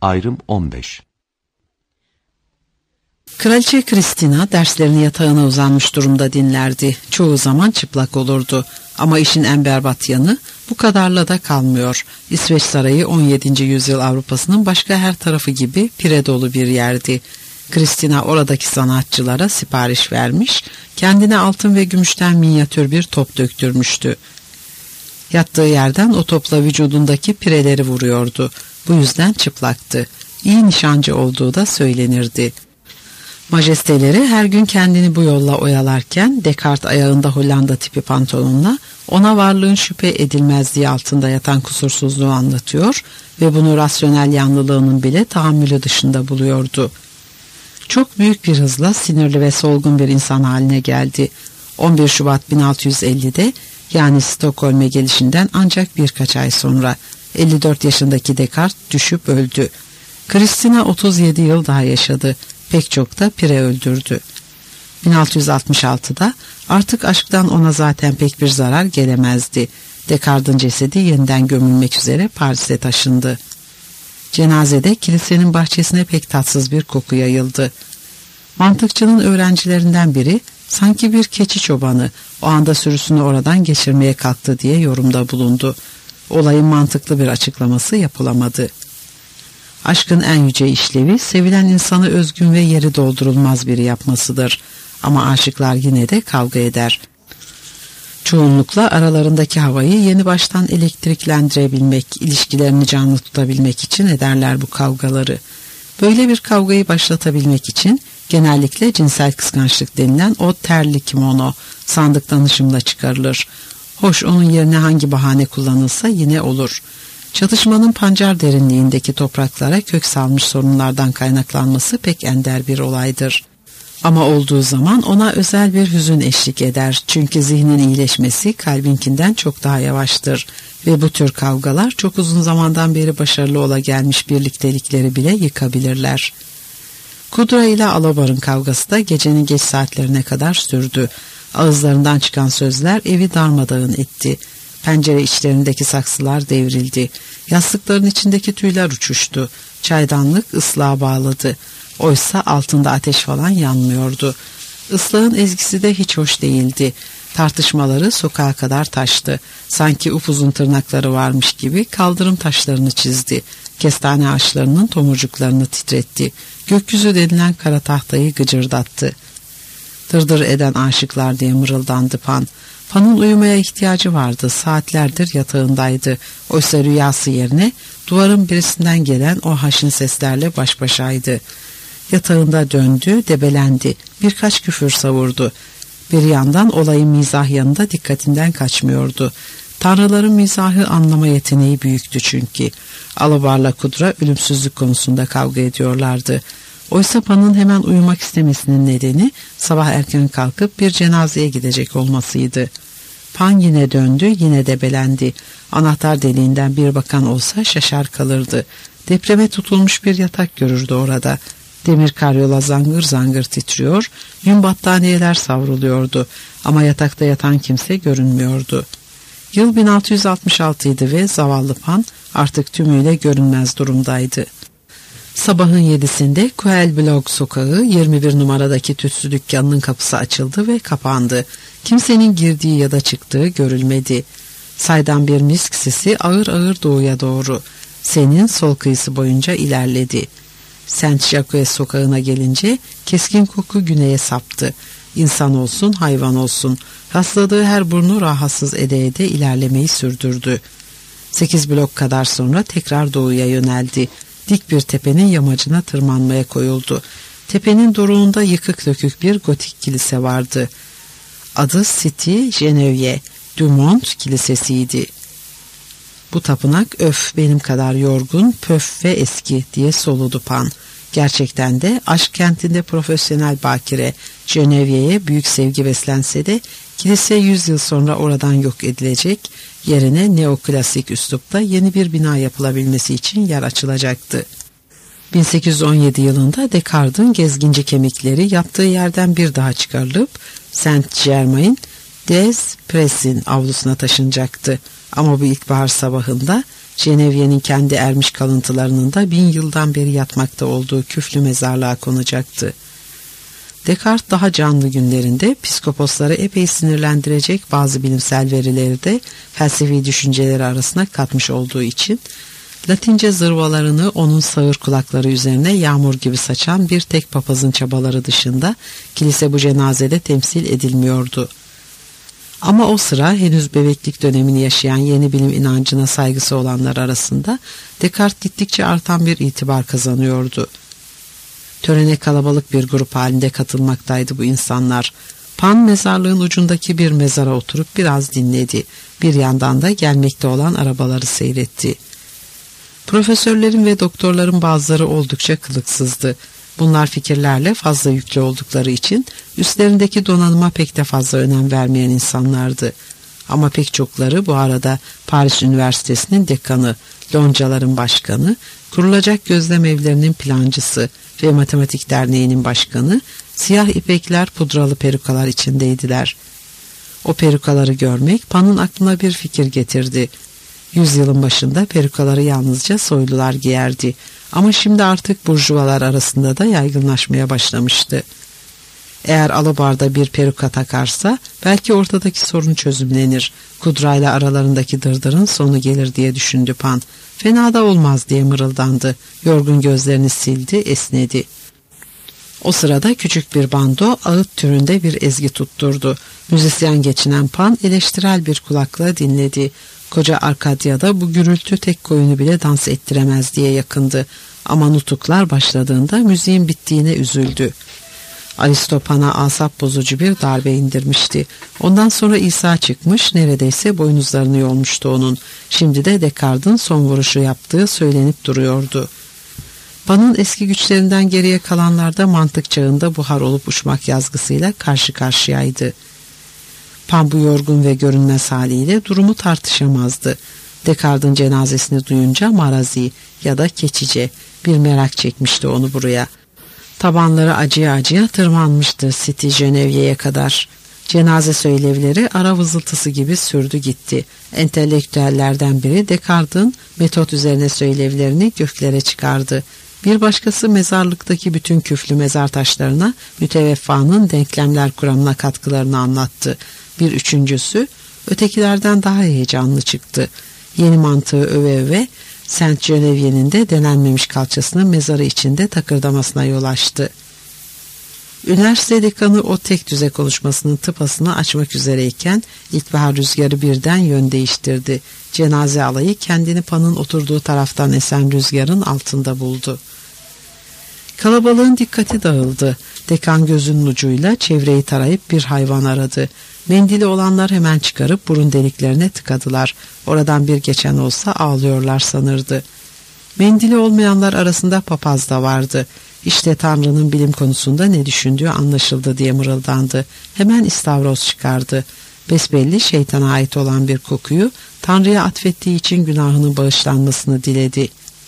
Ayrım 15. Kraliçe Kristina derslerini yatağına uzanmış durumda dinlerdi. Çoğu zaman çıplak olurdu. Ama işin en berbat yanı bu kadarla da kalmıyor. İsveç Sarayı 17. yüzyıl Avrupa'sının başka her tarafı gibi pire dolu bir yerdi. Kristina oradaki sanatçılara sipariş vermiş, kendine altın ve gümüşten minyatür bir top döktürmüştü. Yattığı yerden o topla vücudundaki pireleri vuruyordu. Bu yüzden çıplaktı. İyi nişancı olduğu da söylenirdi. Majesteleri her gün kendini bu yolla oyalarken Descartes ayağında Hollanda tipi pantolonla ona varlığın şüphe edilmezliği altında yatan kusursuzluğu anlatıyor ve bunu rasyonel yanlılığının bile tahammülü dışında buluyordu. Çok büyük bir hızla sinirli ve solgun bir insan haline geldi. 11 Şubat 1650'de yani Stockholm'e gelişinden ancak birkaç ay sonra 54 yaşındaki Descartes düşüp öldü. Kristina 37 yıl daha yaşadı. Pek çok da pire öldürdü. 1666'da artık aşktan ona zaten pek bir zarar gelemezdi. Descartes'in cesedi yeniden gömülmek üzere Paris'e taşındı. Cenazede kilisenin bahçesine pek tatsız bir koku yayıldı. Mantıkçının öğrencilerinden biri sanki bir keçi çobanı o anda sürüsünü oradan geçirmeye kalktı diye yorumda bulundu. Olayın mantıklı bir açıklaması yapılamadı. Aşkın en yüce işlevi sevilen insanı özgün ve yeri doldurulmaz biri yapmasıdır. Ama aşıklar yine de kavga eder. Çoğunlukla aralarındaki havayı yeni baştan elektriklendirebilmek, ilişkilerini canlı tutabilmek için ederler bu kavgaları. Böyle bir kavgayı başlatabilmek için genellikle cinsel kıskançlık denilen o terli kimono sandıktan ışımla çıkarılır. Hoş onun yerine hangi bahane kullanılsa yine olur. Çatışmanın pancar derinliğindeki topraklara kök salmış sorunlardan kaynaklanması pek ender bir olaydır. Ama olduğu zaman ona özel bir hüzün eşlik eder. Çünkü zihnin iyileşmesi kalbinkinden çok daha yavaştır. Ve bu tür kavgalar çok uzun zamandan beri başarılı ola gelmiş birliktelikleri bile yıkabilirler. Kudra ile Alabar'ın kavgası da gecenin geç saatlerine kadar sürdü. Ağızlarından çıkan sözler evi darmadağın etti. Pencere içlerindeki saksılar devrildi. Yastıkların içindeki tüyler uçuştu. Çaydanlık ıslığa bağladı. Oysa altında ateş falan yanmıyordu. Islağın ezgisi de hiç hoş değildi. Tartışmaları sokağa kadar taştı. Sanki upuzun tırnakları varmış gibi kaldırım taşlarını çizdi. Kestane ağaçlarının tomurcuklarını titretti. Gökyüzü denilen kara tahtayı gıcırdattı. Dırdır eden aşıklar diye mırıldandı Pan. Pan'ın uyumaya ihtiyacı vardı. Saatlerdir yatağındaydı. Oysa rüyası yerine duvarın birisinden gelen o haşin seslerle baş başaydı. Yatağında döndü, debelendi. Birkaç küfür savurdu. Bir yandan olayın mizah yanında dikkatinden kaçmıyordu. Tanrıların mizahı anlama yeteneği büyüktü çünkü. Alabar'la Kudra ölümsüzlük konusunda kavga ediyorlardı. Oysa Pan'ın hemen uyumak istemesinin nedeni sabah erken kalkıp bir cenazeye gidecek olmasıydı. Pan yine döndü, yine debelendi. Anahtar deliğinden bir bakan olsa şaşar kalırdı. Depreme tutulmuş bir yatak görürdü orada. Demir karyola zangır zangır titriyor, yün battaniyeler savruluyordu ama yatakta yatan kimse görünmüyordu. Yıl 1666 idi ve zavallı Pan artık tümüyle görünmez durumdaydı. Sabahın 7'sinde Kuelblok sokağı 21 numaradaki tütsü dükkanının kapısı açıldı ve kapandı. Kimsenin girdiği ya da çıktığı görülmedi. Saydam bir misk sesi ağır ağır doğuya doğru Seine'in sol kıyısı boyunca ilerledi. Saint Jacques sokağına gelince keskin koku güneye saptı. İnsan olsun hayvan olsun rastladığı her burnu rahatsız ede ede ilerlemeyi sürdürdü. 8 blok kadar sonra tekrar doğuya yöneldi. Dik bir tepenin yamacına tırmanmaya koyuldu. Tepenin doruğunda yıkık dökük bir gotik kilise vardı. Adı Cité Geneviève du Mont Kilisesi'ydi. Bu tapınak öf benim kadar yorgun, pöf ve eski diye soludu Pan. Gerçekten de aşk kentinde profesyonel bakire Genevieve'ye büyük sevgi beslense de kilise 100 yıl sonra oradan yok edilecek, yerine neoklasik üslupta yeni bir bina yapılabilmesi için yer açılacaktı. 1817 yılında Descartes'in gezginci kemikleri yattığı yerden bir daha çıkarılıp Saint-Germain-des-Pres'in avlusuna taşınacaktı. Ama bu ilkbahar sabahında Genevieve'nin kendi ermiş kalıntılarının da 1000 yıldan beri yatmakta olduğu küflü mezarlığa konacaktı. Descartes daha canlı günlerinde psikoposları epey sinirlendirecek bazı bilimsel verileri de felsefi düşünceleri arasına katmış olduğu için Latince zırvalarını onun sağır kulakları üzerine yağmur gibi saçan bir tek papazın çabaları dışında kilise bu cenazede temsil edilmiyordu. Ama o sıra henüz bebeklik dönemini yaşayan yeni bilim inancına saygısı olanlar arasında Descartes gittikçe artan bir itibar kazanıyordu. Törene kalabalık bir grup halinde katılmaktaydı bu insanlar. Pan mezarlığın ucundaki bir mezara oturup biraz dinledi. Bir yandan da gelmekte olan arabaları seyretti. Profesörlerin ve doktorların bazıları oldukça kılıksızdı. Bunlar fikirlerle fazla yüklü oldukları için üstlerindeki donanıma pek de fazla önem vermeyen insanlardı. Ama pek çokları bu arada Paris Üniversitesi'nin dekanı, loncaların başkanı, kurulacak gözlem evlerinin plancısı ve matematik derneğinin başkanı, siyah ipekler, pudralı perukalar içindeydiler. O perukaları görmek Pan'ın aklına bir fikir getirdi. Yüzyılın başında perukaları yalnızca soylular giyerdi. Ama şimdi artık burjuvalar arasında da yaygınlaşmaya başlamıştı. Eğer alabarda bir peruka takarsa belki ortadaki sorun çözümlenir. Kudrayla aralarındaki dırdırın sonu gelir diye düşündü Pan. Fena da olmaz diye mırıldandı. Yorgun gözlerini sildi, esnedi. O sırada küçük bir bando ağıt türünde bir ezgi tutturdu. Müzisyen geçinen Pan eleştirel bir kulakla dinledi. Koca Arkadya'da bu gürültü tek koyunu bile dans ettiremez diye yakındı. Ama nutuklar başladığında müziğin bittiğine üzüldü. Aristopan'a asap bozucu bir darbe indirmişti. Ondan sonra İsa çıkmış, neredeyse boynuzlarını yolmuştu onun. Şimdi de Descartes'in son vuruşu yaptığı söylenip duruyordu. Pan'ın eski güçlerinden geriye kalanlarda mantık çağında buhar olup uçmak yazgısıyla karşı karşıyaydı. Pan bu yorgun ve görünmez haliyle durumu tartışamazdı. Descartes'in cenazesini duyunca marazi ya da keçice bir merak çekmişti onu buraya. Tabanları acıya acıya tırmanmıştı City Genevieve'ye kadar. Cenaze söylevleri ara vızıltısı gibi sürdü gitti. Entelektüellerden biri Descartes'in metot üzerine söylevlerini göklere çıkardı. Bir başkası mezarlıktaki bütün küflü mezar taşlarına müteveffanın denklemler kuramına katkılarını anlattı. Bir üçüncüsü ötekilerden daha heyecanlı çıktı. Yeni mantığı öve öve Saint Genevieve'nin de denenmemiş kalçasının mezarı içinde takırdamasına yol açtı. Üniversite dekanı o tek düze konuşmasının tıpasını açmak üzereyken ilkbahar rüzgarı birden yön değiştirdi. Cenaze alayı kendini Pan'ın oturduğu taraftan esen rüzgarın altında buldu. Kalabalığın dikkati dağıldı. Dekan gözünün ucuyla çevreyi tarayıp bir hayvan aradı. Mendili olanlar hemen çıkarıp burun deliklerine tıkadılar. Oradan bir geçen olsa ağlıyorlar sanırdı. Mendili olmayanlar arasında papaz da vardı. İşte Tanrı'nın bilim konusunda ne düşündüğü anlaşıldı diye mırıldandı. Hemen istavroz çıkardı. Besbelli şeytana ait olan bir kokuyu Tanrı'ya atfettiği için günahının bağışlanmasını diledi.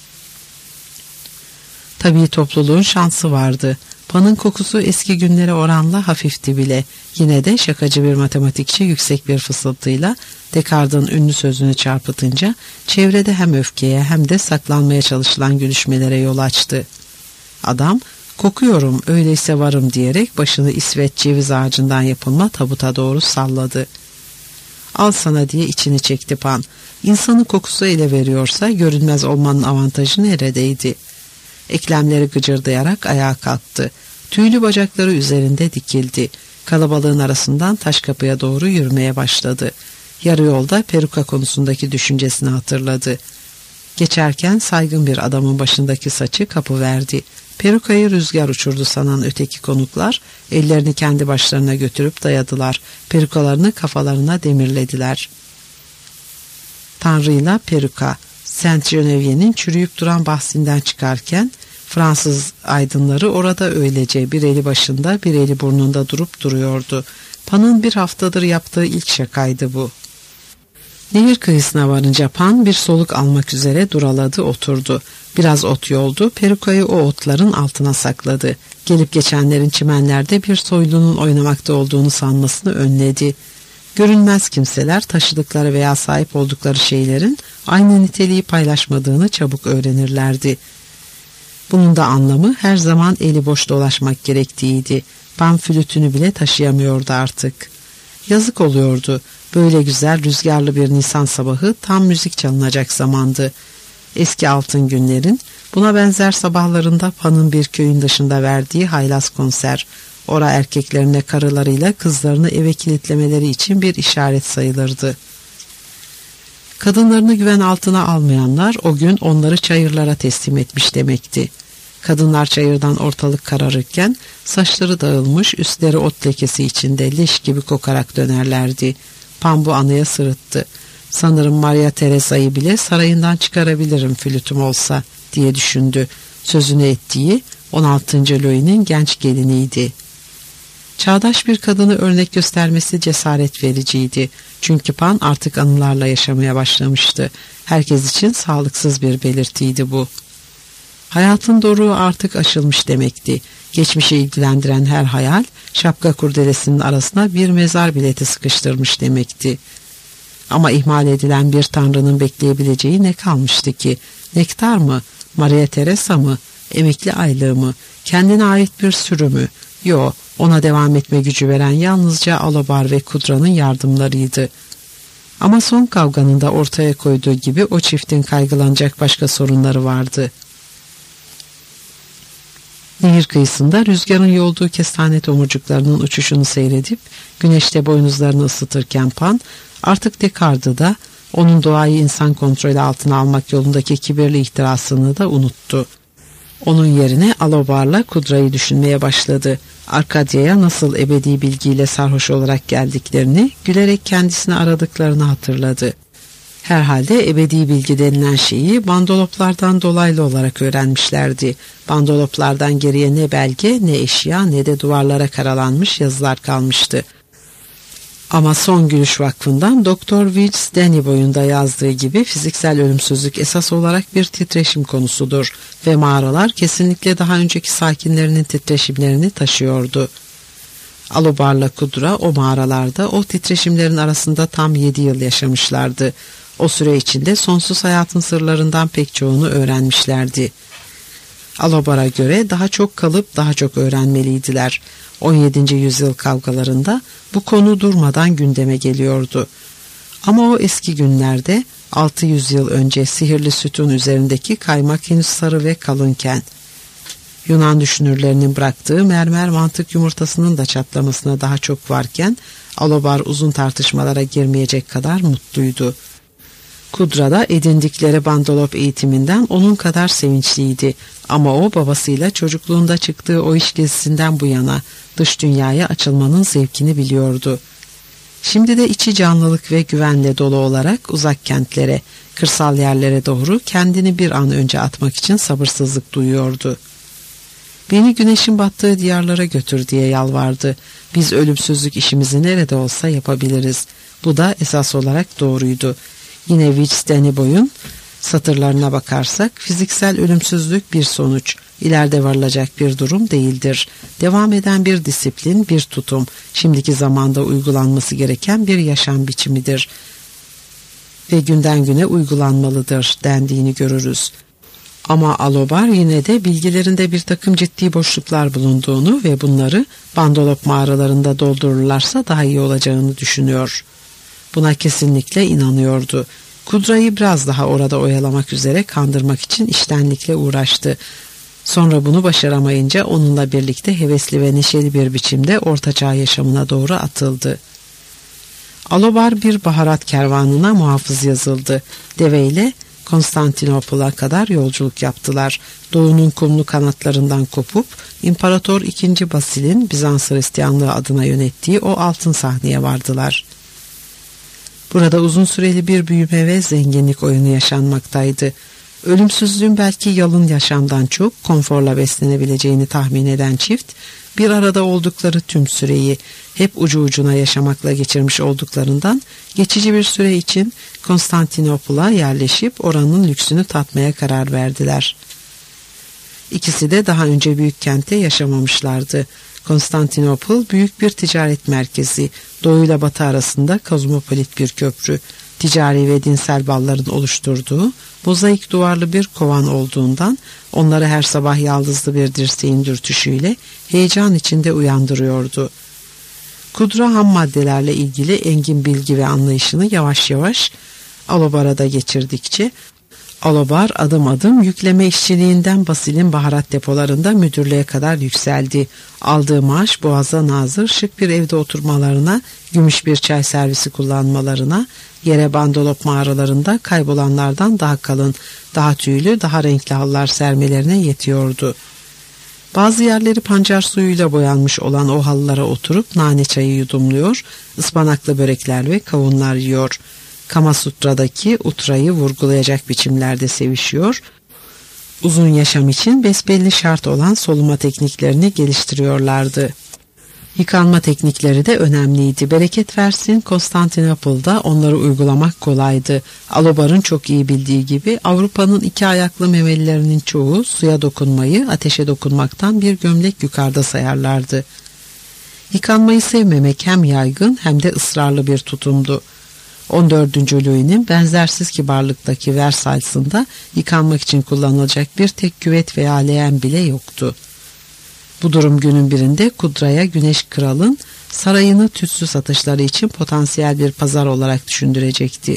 Tabii topluluğun şansı vardı. Pan'ın kokusu eski günlere oranla hafifti bile. Yine de şakacı bir matematikçi yüksek bir fısıltıyla Descartes'in ünlü sözünü çarpıtınca çevrede hem öfkeye hem de saklanmaya çalışılan gülüşmelere yol açtı. Adam, kokuyorum öyleyse varım diyerek başını İsveç ceviz ağacından yapılma tabuta doğru salladı. Al sana diye içini çekti Pan. İnsanın kokusu ele veriyorsa görünmez olmanın avantajı neredeydi? Eklemleri gıcırdayarak ayağa kalktı. Tüylü bacakları üzerinde dikildi. Kalabalığın arasından taş kapıya doğru yürümeye başladı. Yarı yolda peruka konusundaki düşüncesini hatırladı. Geçerken saygın bir adamın başındaki saçı kapıverdi. Perukayı rüzgar uçurdu sanan öteki konuklar ellerini kendi başlarına götürüp dayadılar. Perukalarını kafalarına demirlediler. Tanrı'yla peruka. Saint Genevieve'nin çürüyüp duran bahsinden çıkarken Fransız aydınları orada öylece bir eli başında bir eli burnunda durup duruyordu. Pan'ın bir haftadır yaptığı ilk şakaydı bu. Nehir kıyısına varınca Pan bir soluk almak üzere duraladı, oturdu. Biraz ot yoldu, perukayı o otların altına sakladı. Gelip geçenlerin çimenlerde bir soylunun oynamakta olduğunu sanmasını önledi. Görünmez kimseler taşıdıkları veya sahip oldukları şeylerin aynı niteliği paylaşmadığını çabuk öğrenirlerdi. Bunun da anlamı her zaman eli boş dolaşmak gerektiğiydi. Pan flütünü bile taşıyamıyordu artık. Yazık oluyordu. Böyle güzel rüzgarlı bir Nisan sabahı tam müzik çalınacak zamandı. Eski altın günlerin buna benzer sabahlarında Pan'ın bir köyün dışında verdiği haylaz konser, ora erkeklerine karılarıyla kızlarını eve kilitlemeleri için bir işaret sayılırdı. Kadınlarını güven altına almayanlar o gün onları çayırlara teslim etmiş demekti. Kadınlar çayırdan ortalık kararırken saçları dağılmış, üstleri ot lekesi içinde leş gibi kokarak dönerlerdi. Pan bu anıya sırıttı. Sanırım Maria Teresa'yı bile sarayından çıkarabilirim flütüm olsa diye düşündü. Sözünü ettiği 16. Louis'nin genç geliniydi. Çağdaş bir kadını örnek göstermesi cesaret vericiydi. Çünkü Pan artık anılarla yaşamaya başlamıştı. Herkes için sağlıksız bir belirtiydi bu. Hayatın doruğu artık aşılmış demekti. Geçmişi ilgilendiren her hayal, şapka kurdelesinin arasına bir mezar bileti sıkıştırmış demekti. Ama ihmal edilen bir tanrının bekleyebileceği ne kalmıştı ki? Nektar mı? Maria Teresa mı? Emekli aylığı mı? Kendine ait bir sürü mü? Yo, ona devam etme gücü veren yalnızca Alobar ve Kudra'nın yardımlarıydı. Ama son kavganın da ortaya koyduğu gibi o çiftin kaygılanacak başka sorunları vardı. Nehir kıyısında rüzgarın yolduğu kestane tomurcuklarının uçuşunu seyredip güneşte boynuzlarını ısıtırken Pan artık Descartes'ı da onun doğayı insan kontrolü altına almak yolundaki kibirli ihtirasını da unuttu. Onun yerine Alobar'la Kudra'yı düşünmeye başladı. Arkadya'ya nasıl ebedi bilgiyle sarhoş olarak geldiklerini, gülerek kendisini aradıklarını hatırladı. Herhalde ebedi bilgi denilen şeyi bandoloplardan dolaylı olarak öğrenmişlerdi. Bandoloplardan geriye ne belge, ne eşya, ne de duvarlara karalanmış yazılar kalmıştı. Ama Son Gülüş Vakfı'ndan Dr. Wills Denny boyunda yazdığı gibi fiziksel ölümsüzlük esas olarak bir titreşim konusudur ve mağaralar kesinlikle daha önceki sakinlerinin titreşimlerini taşıyordu. Alobar'la Kudra o mağaralarda o titreşimlerin arasında tam 7 yıl yaşamışlardı. O süre içinde sonsuz hayatın sırlarından pek çoğunu öğrenmişlerdi. Alobar'a göre daha çok kalıp daha çok öğrenmeliydiler. 17. yüzyıl kavgalarında bu konu durmadan gündeme geliyordu. Ama o eski günlerde 600 yıl önce sihirli sütun üzerindeki kaymak henüz sarı ve kalınken, Yunan düşünürlerinin bıraktığı mermer mantık yumurtasının da çatlamasına daha çok varken Alobar uzun tartışmalara girmeyecek kadar mutluydu. Kudra da edindikleri bandolop eğitiminden onun kadar sevinçliydi. Ama o babasıyla çocukluğunda çıktığı o iş gezisinden bu yana dış dünyaya açılmanın zevkini biliyordu. Şimdi de içi canlılık ve güvenle dolu olarak uzak kentlere, kırsal yerlere doğru kendini bir an önce atmak için sabırsızlık duyuyordu. Beni güneşin battığı diyarlara götür diye yalvardı. Biz ölümsüzlük işimizi nerede olsa yapabiliriz. Bu da esas olarak doğruydu. Yine Wills Denny boyun satırlarına bakarsak fiziksel ölümsüzlük bir sonuç, ileride varılacak bir durum değildir. Devam eden bir disiplin, bir tutum, şimdiki zamanda uygulanması gereken bir yaşam biçimidir ve günden güne uygulanmalıdır dendiğini görürüz. Ama Alobar yine de bilgilerinde bir takım ciddi boşluklar bulunduğunu ve bunları bandolop mağaralarında doldururlarsa daha iyi olacağını düşünüyor. Buna kesinlikle inanıyordu. Kudra'yı biraz daha orada oyalamak üzere kandırmak için içtenlikle uğraştı. Sonra bunu başaramayınca onunla birlikte hevesli ve neşeli bir biçimde ortaçağ yaşamına doğru atıldı. Alobar bir baharat kervanına muhafız yazıldı. Deveyle Konstantinopol'a kadar yolculuk yaptılar. Doğunun kumlu kanatlarından kopup İmparator II. Basil'in Bizans Hristiyanlığı adına yönettiği o altın sahneye vardılar. Burada uzun süreli bir büyüme ve zenginlik oyunu yaşanmaktaydı. Ölümsüzlüğün belki yalın yaşamdan çok konforla beslenebileceğini tahmin eden çift, bir arada oldukları tüm süreyi hep ucu ucuna yaşamakla geçirmiş olduklarından geçici bir süre için Konstantinopol'a yerleşip oranın lüksünü tatmaya karar verdiler. İkisi de daha önce büyük kentte yaşamamışlardı. Konstantinopol büyük bir ticaret merkezi, doğu ile batı arasında kozmopolit bir köprü, ticari ve dinsel bağların oluşturduğu mozaik duvarlı bir kovan olduğundan onları her sabah yaldızlı bir dirseğin dürtüşüyle heyecan içinde uyandırıyordu. Kudra ham maddelerle ilgili engin bilgi ve anlayışını yavaş yavaş Alobar'a da geçirdikçe Alobar adım adım yükleme işçiliğinden Basil'in baharat depolarında müdürlüğe kadar yükseldi. Aldığı maaş boğaza nazır şık bir evde oturmalarına, gümüş bir çay servisi kullanmalarına, yere bandolop mağaralarında kaybolanlardan daha kalın, daha tüylü, daha renkli hallar sermelerine yetiyordu. Bazı yerleri pancar suyuyla boyanmış olan o halılara oturup nane çayı yudumluyor, ıspanaklı börekler ve kavunlar yiyor. Kamasutra'daki utrayı vurgulayacak biçimlerde sevişiyor, uzun yaşam için besbelli şart olan soluma tekniklerini geliştiriyorlardı. Yıkanma teknikleri de önemliydi. Bereket versin, Konstantinopol'da onları uygulamak kolaydı. Alobar'ın çok iyi bildiği gibi Avrupa'nın iki ayaklı memelilerinin çoğu suya dokunmayı ateşe dokunmaktan bir gömlek yukarıda sayarlardı. Yıkanmayı sevmemek hem yaygın hem de ısrarlı bir tutumdu. 14. Louis'nin benzersiz kibarlıktaki Versailles'ında yıkanmak için kullanılacak bir tek küvet veya leğen bile yoktu. Bu durum günün birinde Kudra'ya Güneş Kral'ın sarayını tütsü satışları için potansiyel bir pazar olarak düşündürecekti.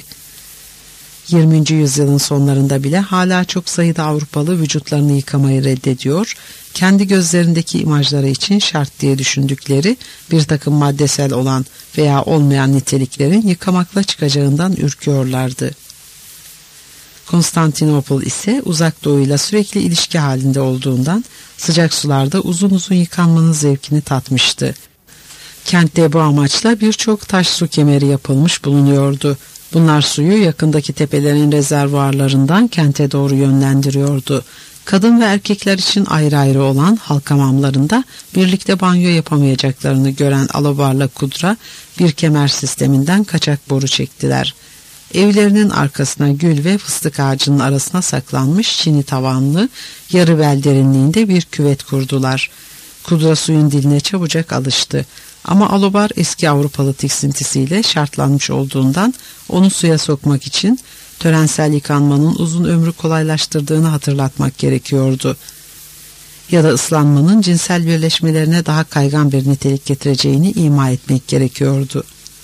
20. yüzyılın sonlarında bile hala çok sayıda Avrupalı vücutlarını yıkamayı reddediyor, kendi gözlerindeki imajları için şart diye düşündükleri bir takım maddesel olan veya olmayan niteliklerin yıkamakla çıkacağından ürküyorlardı. Konstantinopol ise uzak doğuyla sürekli ilişki halinde olduğundan sıcak sularda uzun uzun yıkanmanın zevkini tatmıştı. Kentte bu amaçla birçok taş su kemeri yapılmış bulunuyordu. Bunlar suyu yakındaki tepelerin rezervuarlarından kente doğru yönlendiriyordu. Kadın ve erkekler için ayrı ayrı olan halk hamamlarında birlikte banyo yapamayacaklarını gören Alobar'la Kudra bir kemer sisteminden kaçak boru çektiler. Evlerinin arkasına gül ve fıstık ağacının arasına saklanmış çini tavanlı yarı bel derinliğinde bir küvet kurdular. Kudra suyun diline çabucak alıştı. Ama Alobar eski Avrupalı tiksintisiyle şartlanmış olduğundan onu suya sokmak için törensel yıkanmanın uzun ömrü kolaylaştırdığını hatırlatmak gerekiyordu. Ya da ıslanmanın cinsel birleşmelerine daha kaygan bir nitelik getireceğini ima etmek gerekiyordu.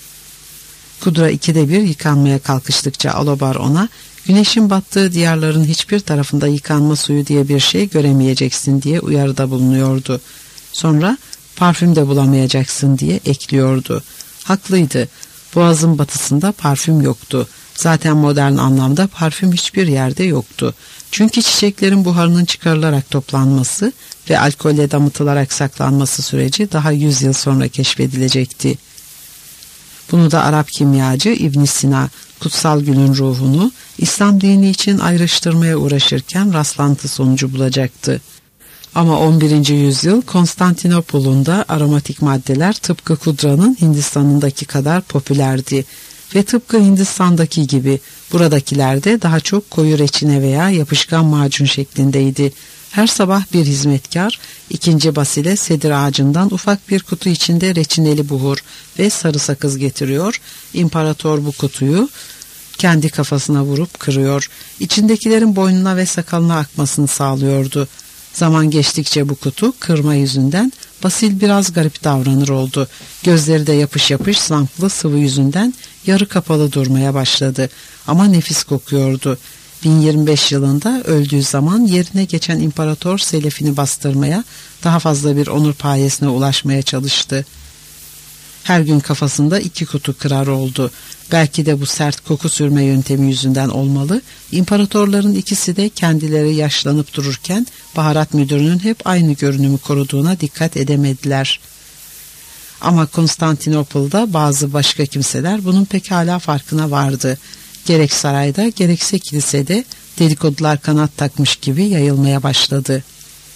Kudra ikide bir yıkanmaya kalkıştıkça Alobar ona güneşin battığı diyarların hiçbir tarafında yıkanma suyu diye bir şey göremeyeceksin diye uyarıda bulunuyordu. Sonra parfüm de bulamayacaksın diye ekliyordu. Haklıydı. Boğazın batısında parfüm yoktu. Zaten modern anlamda parfüm hiçbir yerde yoktu. Çünkü çiçeklerin buharının çıkarılarak toplanması ve alkolle damıtılarak saklanması süreci daha 100 yıl sonra keşfedilecekti. Bunu da Arap kimyacı İbn Sina, kutsal gülün ruhunu İslam dini için ayrıştırmaya uğraşırken rastlantı sonucu bulacaktı. Ama 11. yüzyıl Konstantinopol'un da aromatik maddeler tıpkı Kudra'nın Hindistan'ındaki kadar popülerdi. Ve tıpkı Hindistan'daki gibi buradakiler de daha çok koyu reçine veya yapışkan macun şeklindeydi. Her sabah bir hizmetkar 2. Basil'e sedir ağacından ufak bir kutu içinde reçineli buhur ve sarı sakız getiriyor. İmparator bu kutuyu kendi kafasına vurup kırıyor. İçindekilerin boynuna ve sakalına akmasını sağlıyordu. Zaman geçtikçe bu kutu kırma yüzünden Basil biraz garip davranır oldu. Gözleri de yapış yapış zamplı sıvı yüzünden yarı kapalı durmaya başladı. Ama nefis kokuyordu. 1025 yılında öldüğü zaman yerine geçen imparator selefini bastırmaya, daha fazla bir onur payesine ulaşmaya çalıştı. Her gün kafasında 2 kutu kırar oldu. Belki de bu sert koku sürme yöntemi yüzünden olmalı. İmparatorların ikisi de kendileri yaşlanıp dururken baharat müdürünün hep aynı görünümü koruduğuna dikkat edemediler. Ama Konstantinopol'da bazı başka kimseler bunun pekala farkına vardı. Gerek sarayda gerekse kilisede dedikodular kanat takmış gibi yayılmaya başladı.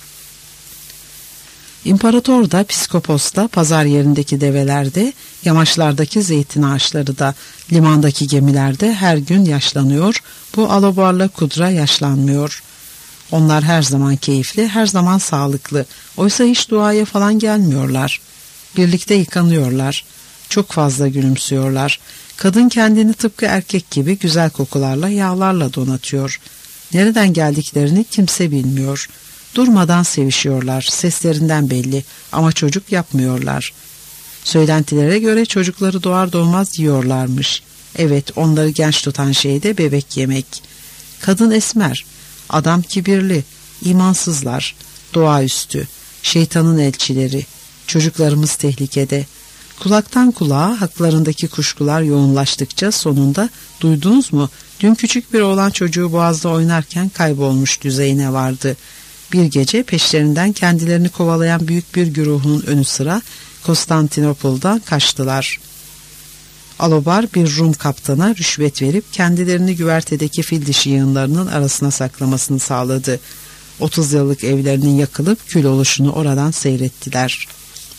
İmparator da, piskopos da, pazar yerindeki develerde, yamaçlardaki zeytin ağaçları da, limandaki gemilerde her gün yaşlanıyor, bu Alobar'la Kudra yaşlanmıyor. Onlar her zaman keyifli, her zaman sağlıklı. Oysa hiç duaya falan gelmiyorlar. Birlikte yıkanıyorlar. Çok fazla gülümsüyorlar. Kadın kendini tıpkı erkek gibi güzel kokularla, yağlarla donatıyor. Nereden geldiklerini kimse bilmiyor. Durmadan sevişiyorlar, seslerinden belli ama çocuk yapmıyorlar. Söylentilere göre çocukları doğar doğmaz yiyorlarmış. Evet, onları genç tutan şey de bebek yemek. Kadın esmer, adam kibirli, imansızlar, doğaüstü, şeytanın elçileri. Çocuklarımız tehlikede. Kulaktan kulağa haklarındaki kuşkular yoğunlaştıkça sonunda duydunuz mu? Dün küçük bir oğlan çocuğu boğazda oynarken kaybolmuş düzeyine vardı. Bir gece peşlerinden kendilerini kovalayan büyük bir güruhun önü sıra Konstantinopol'dan kaçtılar. Alobar bir Rum kaptana rüşvet verip kendilerini güvertedeki fil dişi yığınlarının arasına saklamasını sağladı. 30 yıllık evlerinin yakılıp kül oluşunu oradan seyrettiler.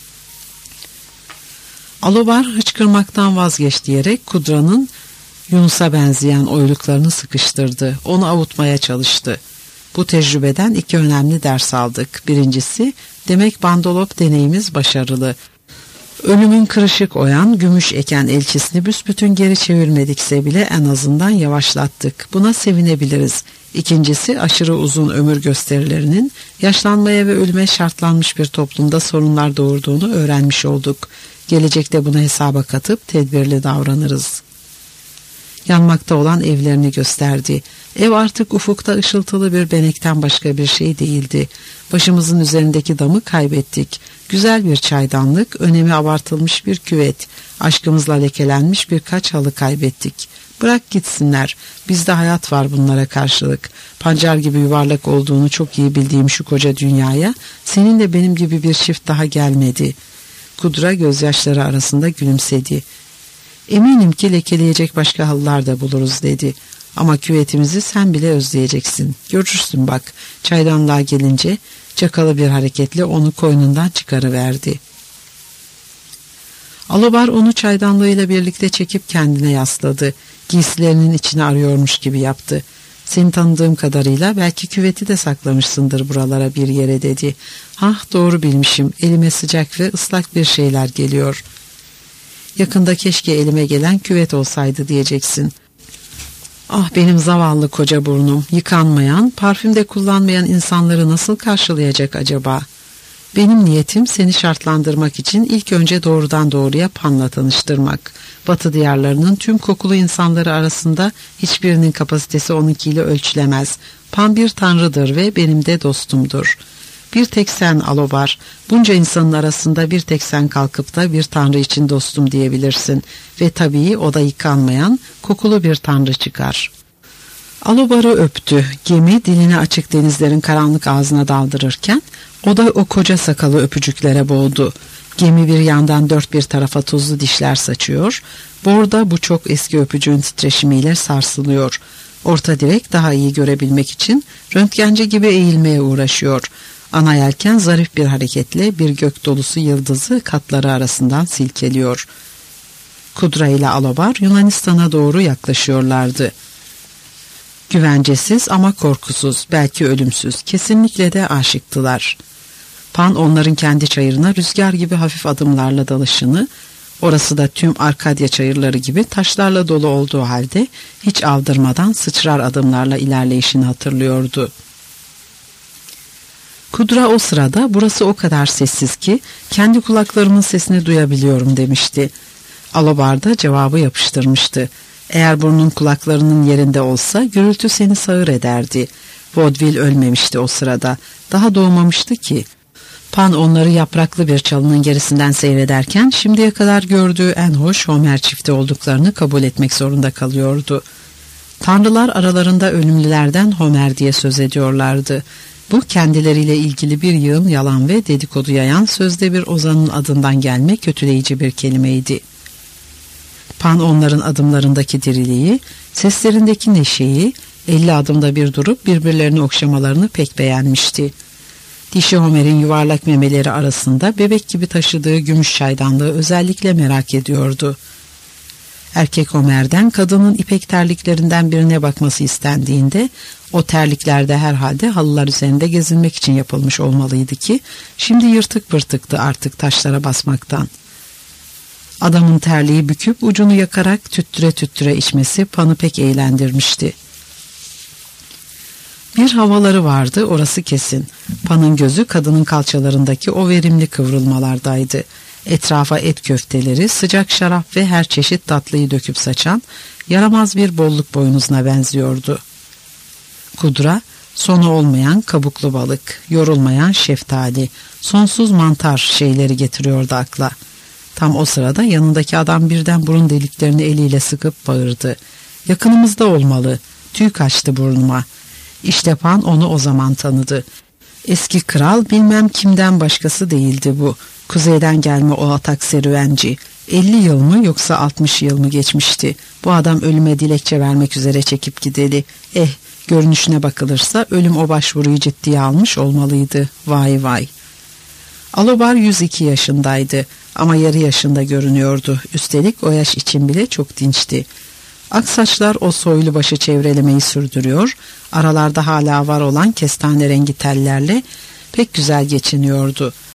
Alobar hıçkırmaktan vazgeç diyerek Kudra'nın Yunus'a benzeyen oyluklarını sıkıştırdı. Onu avutmaya çalıştı. Bu tecrübeden 2 önemli ders aldık. Birincisi, demek bandolop deneyimiz başarılı. Ölümün kırışık oyan, gümüş eken elçisini büsbütün geri çevirmedikse bile en azından yavaşlattık. Buna sevinebiliriz. İkincisi, aşırı uzun ömür gösterilerinin yaşlanmaya ve ölüme şartlanmış bir toplumda sorunlar doğurduğunu öğrenmiş olduk. Gelecekte bunu hesaba katıp tedbirli davranırız. Yanmakta olan evlerini gösterdi. Ev artık ufukta ışıltılı bir benekten başka bir şey değildi. Başımızın üzerindeki damı kaybettik. Güzel bir çaydanlık, önemi abartılmış bir küvet, aşkımızla lekelenmiş birkaç halı kaybettik. Bırak gitsinler, bizde hayat var bunlara karşılık. Pancar gibi yuvarlak olduğunu çok iyi bildiğim şu koca dünyaya senin de benim gibi bir çift daha gelmedi. Kudra gözyaşları arasında gülümsedi. Eminim ki lekeleyecek başka halılar da buluruz dedi. Ama küvetimizi sen bile özleyeceksin. Görürsün bak. Çaydanlığa gelince çakalı bir hareketle onu koynundan çıkarıverdi. Alobar onu çaydanlığıyla birlikte çekip kendine yasladı. Giysilerinin içine arıyormuş gibi yaptı. Seni tanıdığım kadarıyla belki küveti de saklamışsındır buralara bir yere dedi. Ah, doğru bilmişim. Elime sıcak ve ıslak bir şeyler geliyor. Yakında keşke elime gelen küvet olsaydı diyeceksin. Ah, benim zavallı koca burnum, yıkanmayan, parfümde kullanmayan insanları nasıl karşılayacak acaba? Benim niyetim seni şartlandırmak için ilk önce doğrudan doğruya Pan'la tanıştırmak. Batı diyarlarının tüm kokulu insanları arasında hiçbirinin kapasitesi onunkiyle ölçülemez. Pan bir tanrıdır ve benim de dostumdur. Bir tek sen Alobar, bunca insanın arasında bir tek sen kalkıp da bir tanrı için dostum diyebilirsin. Ve tabii o da yıkanmayan, kokulu bir tanrı çıkar. Alobar'ı öptü. Gemi dilini açık denizlerin karanlık ağzına daldırırken o da o koca sakalı öpücüklere boğdu. Gemi bir yandan dört bir tarafa tuzlu dişler saçıyor. Borda bu çok eski öpücüğün titreşimiyle sarsılıyor. Orta direk daha iyi görebilmek için röntgenci gibi eğilmeye uğraşıyor. Ana yelken zarif bir hareketle bir gök dolusu yıldızı katları arasından silkeliyor. Kudra ile Alobar Yunanistan'a doğru yaklaşıyorlardı. Güvencesiz ama korkusuz, belki ölümsüz, kesinlikle de aşıktılar. Pan onların kendi çayırına rüzgar gibi hafif adımlarla dalışını, orası da tüm Arkadya çayırları gibi taşlarla dolu olduğu halde hiç aldırmadan sıçrar adımlarla ilerleyişini hatırlıyordu. Kudra o sırada burası o kadar sessiz ki kendi kulaklarımın sesini duyabiliyorum demişti. Alobar da cevabı yapıştırmıştı. Eğer burnun kulaklarının yerinde olsa gürültü seni sağır ederdi. Vaudeville ölmemişti o sırada. Daha doğmamıştı ki. Pan onları yapraklı bir çalının gerisinden seyrederken şimdiye kadar gördüğü en hoş Homer çifti olduklarını kabul etmek zorunda kalıyordu. Tanrılar aralarında ölümlülerden Homer diye söz ediyorlardı. Bu kendileriyle ilgili bir yığın yalan ve dedikodu yayan sözde bir ozanın adından gelme kötüleyici bir kelimeydi. Pan onların adımlarındaki diriliği, seslerindeki neşeyi, 50 adımda bir durup birbirlerini okşamalarını pek beğenmişti. Dişi Homer'in yuvarlak memeleri arasında bebek gibi taşıdığı gümüş çaydanlığı özellikle merak ediyordu. Erkek Ömer'den kadının ipek terliklerinden birine bakması istendiğinde o terlikler de herhalde halılar üzerinde gezinmek için yapılmış olmalıydı ki şimdi yırtık pırtıktı artık taşlara basmaktan. Adamın terliği büküp ucunu yakarak tüttüre tüttüre içmesi Pan'ı pek eğlendirmişti. Bir havaları vardı, orası kesin. Pan'ın gözü kadının kalçalarındaki o verimli kıvrılmalardaydı. Etrafa et köfteleri, sıcak şarap ve her çeşit tatlıyı döküp saçan yaramaz bir bolluk boynuzuna benziyordu. Kudra, sonu olmayan kabuklu balık, yorulmayan şeftali, sonsuz mantar şeyleri getiriyordu akla. Tam o sırada yanındaki adam birden burun deliklerini eliyle sıkıp bağırdı. "Yakınımızda olmalı, tüy kaçtı burnuma." İşte Pan onu o zaman tanıdı. Eski kral bilmem kimden başkası değildi bu. Kuzeyden gelme o atak serüvenci. 50 yıl mı yoksa 60 yıl mı geçmişti. Bu adam ölüme dilekçe vermek üzere çekip gideli. Görünüşüne bakılırsa ölüm o başvuruyu ciddiye almış olmalıydı. Vay vay. Alobar 102 yaşındaydı ama yarı yaşında görünüyordu. Üstelik o yaş için bile çok dinçti. Aksaçlar o soylu başı çevrelemeyi sürdürüyor, aralarda hala var olan kestane rengi tellerle pek güzel geçiniyordu.